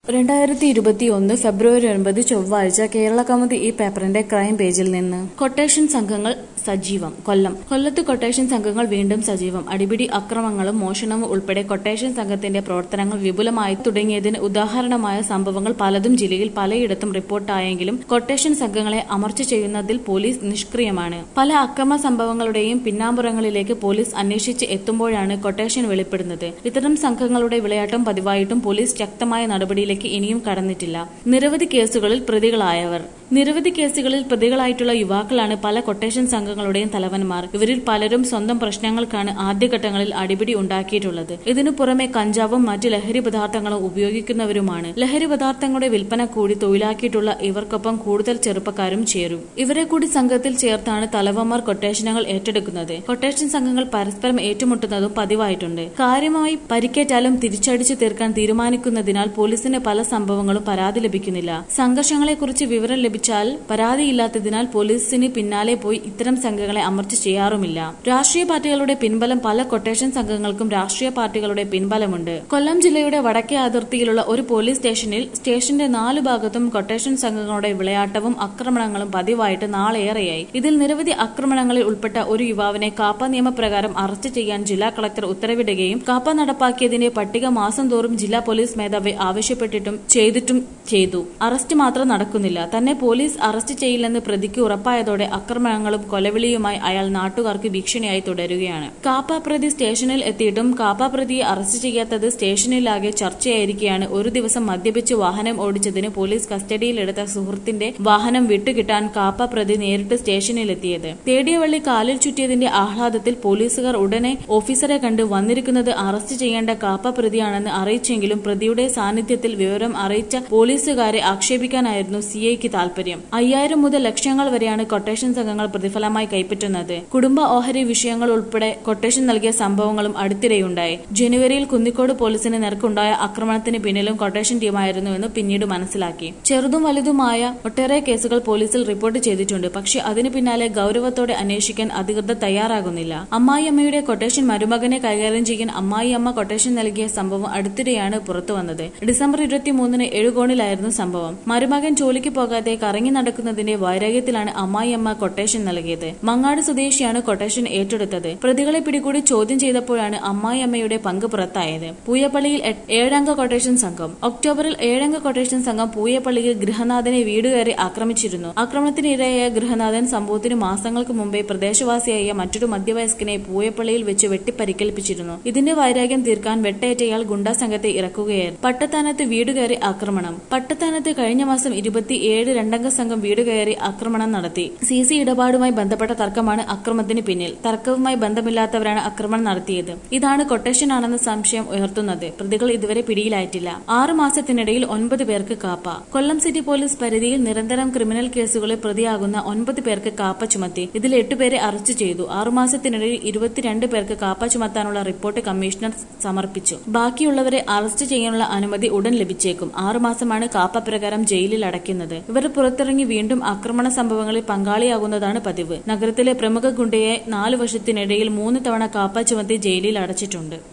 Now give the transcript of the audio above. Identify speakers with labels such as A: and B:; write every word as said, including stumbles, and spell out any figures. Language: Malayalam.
A: രണ്ടായിരത്തി ഇരുപത്തിയൊന്ന് ഫെബ്രുവരി ഒൻപത് ചൊവ്വാഴ്ച കേരള കൗമുദി ഈ പേപ്പറിന്റെ ക്രൈം പേജിൽ നിന്ന്. കൊട്ടേഷൻ സംഘങ്ങൾ സജീവം. കൊല്ലം. കൊല്ലത്ത് കൊട്ടേഷൻ സംഘങ്ങൾ വീണ്ടും സജീവം. അടിപിടി, അക്രമങ്ങളും മോഷണവും ഉൾപ്പെടെ കൊട്ടേഷൻ സംഘത്തിന്റെ പ്രവർത്തനങ്ങൾ വിപുലമായി തുടങ്ങിയതിന് ഉദാഹരണമായ സംഭവങ്ങൾ പലതും ജില്ലയിൽ പലയിടത്തും റിപ്പോർട്ടായെങ്കിലും കൊട്ടേഷൻ സംഘങ്ങളെ അമർച്ച ചെയ്യുന്നതിൽ പോലീസ് നിഷ്ക്രിയമാണ്. പല അക്രമ സംഭവങ്ങളുടെയും പിന്നാമ്പുറങ്ങളിലേക്ക് പോലീസ് അന്വേഷിച്ച് എത്തുമ്പോഴാണ് കൊട്ടേഷൻ വെളിപ്പെടുന്നത്. ഇത്തരം സംഘങ്ങളുടെ വിളയാട്ടം പതിവായിട്ടും പോലീസ് ശക്തമായ നടപടിയിലേക്ക് ഇനിയും കടന്നിട്ടില്ല. നിരവധി കേസുകളിൽ പ്രതികളായവർ. നിരവധി കേസുകളിൽ പ്രതികളായിട്ടുള്ള യുവാക്കളാണ് പല കൊട്ടേഷൻ സംഘങ്ങളുടെയും തലവന്മാർ. ഇവരിൽ പലരും സ്വന്തം പ്രശ്നങ്ങൾക്കാണ് ആദ്യഘട്ടങ്ങളിൽ അടിപിടി ഉണ്ടാക്കിയിട്ടുള്ളത്. ഇതിനു പുറമെ കഞ്ചാവും മറ്റ് ലഹരി പദാർത്ഥങ്ങളും ഉപയോഗിക്കുന്നവരുമാണ്. ലഹരി പദാർത്ഥങ്ങളുടെ വിൽപ്പന കൂടി തൊഴിലാക്കിയിട്ടുള്ള ഇവർക്കൊപ്പം കൂടുതൽ ചെറുപ്പക്കാരും ചേരും. ഇവരെ കൂടി സംഘത്തിൽ ചേർത്താണ് തലവന്മാർ കൊട്ടേഷനുകൾ ഏറ്റെടുക്കുന്നത്. കൊട്ടേഷൻ സംഘങ്ങൾ പരസ്പരം ഏറ്റുമുട്ടുന്നതും പതിവായിട്ടുണ്ട്. കാര്യമായി പരിക്കേറ്റാലും തിരിച്ചടിച്ചു തീർക്കാൻ തീരുമാനിക്കുന്നതിനാൽ പോലീസിന് പല സംഭവങ്ങളും പരാതി ലഭിക്കുന്നില്ല. സംഘർഷങ്ങളെക്കുറിച്ച് വിവരം ലഭിച്ചാൽ പരാതിയില്ലാത്തതിനാൽ പോലീസിന് പിന്നാലെ പോയി ഇത്തരം സംഘങ്ങളെ അമർച്ച ചെയ്യാറുമില്ല. രാഷ്ട്രീയ പാർട്ടികളുടെ പിൻബലം. പല കൊട്ടേഷൻ സംഘങ്ങൾക്കും രാഷ്ട്രീയ പാർട്ടികളുടെ പിൻബലമുണ്ട്. കൊല്ലം ജില്ലയുടെ വടക്കേ അതിർത്തിയിലുള്ള ഒരു പോലീസ് സ്റ്റേഷനിൽ സ്റ്റേഷന്റെ നാലു ഭാഗത്തും കൊട്ടേഷൻ സംഘങ്ങളുടെ വിളയാട്ടവും ആക്രമണങ്ങളും പതിവായിട്ട് നാളേറെയായി. ഇതിൽ നിരവധി ആക്രമണങ്ങളിൽ ഉൾപ്പെട്ട ഒരു യുവാവിനെ കാപ്പ നിയമപ്രകാരം അറസ്റ്റ് ചെയ്യാൻ ജില്ലാ കളക്ടർ ഉത്തരവിടുകയും കാപ്പ നടപ്പാക്കിയതിന്റെ പട്ടിക മാസം തോറും ജില്ലാ പോലീസ് മേധാവി ആവശ്യപ്പെട്ടിട്ടും ചെയ്തിട്ടും ചെയ്തു. അറസ്റ്റ് മാത്രം നടക്കുന്നില്ല. തന്നെ പോലീസ് അറസ്റ്റ് ചെയ്യില്ലെന്ന് പ്രതിക്ക് ഉറപ്പായതോടെ ആക്രമണങ്ങളും കൊലവിളിയുമായി അയാൾ നാട്ടുകാർക്ക് ഭീഷണിയായി തുടരുകയാണ്. കാപ്പ പ്രതി സ്റ്റേഷനിൽ എത്തിയിട്ടും കാപ്പ പ്രതിയെ അറസ്റ്റ് ചെയ്യാത്തത് സ്റ്റേഷനിലാകെ ചർച്ചയായിരിക്കെയാണ് ഒരു ദിവസം മദ്യപിച്ച് വാഹനം ഓടിച്ചതിന് പോലീസ് കസ്റ്റഡിയിലെടുത്ത സുഹൃത്തിന്റെ വാഹനം വിട്ടുകിട്ടാൻ കാപ്പ പ്രതി നേരിട്ട് സ്റ്റേഷനിലെത്തിയത്. തേടിയ വള്ളി കാലിൽ ചുറ്റിയതിന്റെ ആഹ്ലാദത്തിൽ പോലീസുകാർ ഉടനെ ഓഫീസറെ കണ്ട് വന്നിരിക്കുന്നത് അറസ്റ്റ് ചെയ്യേണ്ട കാപ്പ പ്രതിയാണെന്ന് അറിയിച്ചെങ്കിലും പ്രതിയുടെ സാന്നിധ്യത്തിൽ വിവരം അറിയിച്ച പോലീസുകാരെ ആക്ഷേപിക്കാനായിരുന്നു സിഐക്ക് താൽപര്യം. അയ്യായിരം മുതൽ ലക്ഷങ്ങൾ വരെയാണ് കൊട്ടേഷൻ സംഘങ്ങൾ പ്രതിഫലമായി കൈപ്പറ്റുന്നത്. കുടുംബ ഓഹരി വിഷയങ്ങൾ ഉൾപ്പെടെ കൊട്ടേഷൻ നൽകിയ സംഭവങ്ങളും അടുത്തിടെയുണ്ടായി. ജനുവരിയിൽ കുന്നിക്കോട് പോലീസിന് നേർക്കുണ്ടായ ആക്രമണത്തിന് പിന്നിലും കൊട്ടേഷൻ ടീമായിരുന്നുവെന്ന് പിന്നീട് മനസ്സിലാക്കി. ചെറുതും വലുതുമായ ഒട്ടേറെ കേസുകൾ പോലീസിൽ റിപ്പോർട്ട് ചെയ്തിട്ടുണ്ട്. പക്ഷേ അതിന് പിന്നാലെ ഗൌരവത്തോടെ അന്വേഷിക്കാൻ അധികൃതർ തയ്യാറാകുന്നില്ല. അമ്മായിയമ്മയുടെ കൊട്ടേഷൻ മരുമകനെ കൈകാര്യം ചെയ്യാൻ അമ്മായിയമ്മ കൊട്ടേഷൻ നൽകിയ സംഭവം അടുത്തിടെയാണ് പുറത്തുവന്നത്. ഡിസംബർ ഇരുപത്തിമൂന്നിന് എഴുകോണിലായിരുന്നു സംഭവം. മരുമകൻ ജോലിക്ക് പോകാതെ കറങ്ങി നടക്കുന്നതിന്റെ വൈരാഗ്യത്തിലാണ് അമ്മായിയമ്മ കൊട്ടേഷൻ നൽകിയത്. മങ്ങാട് സ്വദേശിയാണ് കൊട്ടേഷൻ ഏറ്റെടുത്തത്. പ്രതികളെ പിടികൂടി ചോദ്യം ചെയ്തപ്പോഴാണ് അമ്മായിയമ്മയുടെ പങ്ക് പുറത്തായത്. പൂയപ്പള്ളിയിൽ ഏഴംഗ കൊട്ടേഷൻ സംഘം. ഒക്ടോബറിൽ ഏഴംഗ കൊട്ടേഷൻ സംഘം പൂയപ്പള്ളിയിൽ ഗൃഹനാഥനെ വീടുകയറി ആക്രമിച്ചിരുന്നു. ആക്രമണത്തിനിരയായ ഗൃഹനാഥൻ സംഭവത്തിന് മാസങ്ങൾക്ക് മുമ്പേ പ്രദേശവാസിയായ മറ്റൊരു മധ്യവയസ്കനെ പൂയപ്പള്ളിയിൽ വെച്ച് വെട്ടിപ്പരിക്കേൽപ്പിച്ചിരുന്നു. ഇതിന്റെ വൈരാഗ്യം തീർക്കാൻ വെട്ടേറ്റയാൾ ഗുണ്ടാ സംഘത്തെ ഇറക്കുകയായിരുന്നു. പട്ടത്താനത്ത് വീടുകയറി ആക്രമണം. പട്ടത്താനത്ത് കഴിഞ്ഞ മാസം ഇരുപത്തിയേഴ് രണ്ടംഗ സംഘം വീടുകയറി ആക്രമണം നടത്തി. സി സി ഇടപാടുമായി ബന്ധപ്പെട്ട തർക്കമാണ് അക്രമത്തിന് പിന്നിൽ. തർക്കവുമായി ബന്ധമില്ലാത്തവരാണ് ആക്രമണം നടത്തിയത്. ഇതാണ് കൊട്ടേഷനാണെന്ന സംശയം ഉയർത്തുന്നത്. പ്രതികൾ ഇതുവരെ പിടിയിലായിട്ടില്ല. ആറു മാസത്തിനിടയിൽ ഒൻപത് പേർക്ക് കാപ്പ. കൊല്ലം സിറ്റി പോലീസ് പരിധിയിൽ നിരന്തരം ക്രിമിനൽ കേസുകളിൽ പ്രതിയാകുന്ന ഒൻപത് പേർക്ക് കാപ്പ ചുമത്തി. ഇതിൽ എട്ടുപേരെ അറസ്റ്റ് ചെയ്തു. ആറുമാസത്തിനിടയിൽ ഇരുപത്തിരണ്ട് പേർക്ക് കാപ്പ ചുമത്താനുള്ള റിപ്പോർട്ട് കമ്മീഷണർ സമർപ്പിച്ചു. ബാക്കിയുള്ളവരെ അറസ്റ്റ് ചെയ്യാനുള്ള അനുമതി ഉടൻ ലഭിച്ചേക്കും. ആറുമാസമാണ് കാപ്പ പ്രകാരം ജയിലിൽ അടയ്ക്കുന്നത്. ഇവർ പുറത്തിറങ്ങി വീണ്ടും ആക്രമണ സംഭവങ്ങളിൽ പങ്കാളിയാകുന്നതാണ് പതിവ്. നഗരത്തിലെ പ്രമുഖ ഗുണ്ടയെ നാലു വർഷത്തിനിടയിൽ മൂന്ന് തവണ കാപ്പ ചുമത്തി ജയിലിൽ അടച്ചിട്ടുണ്ട്.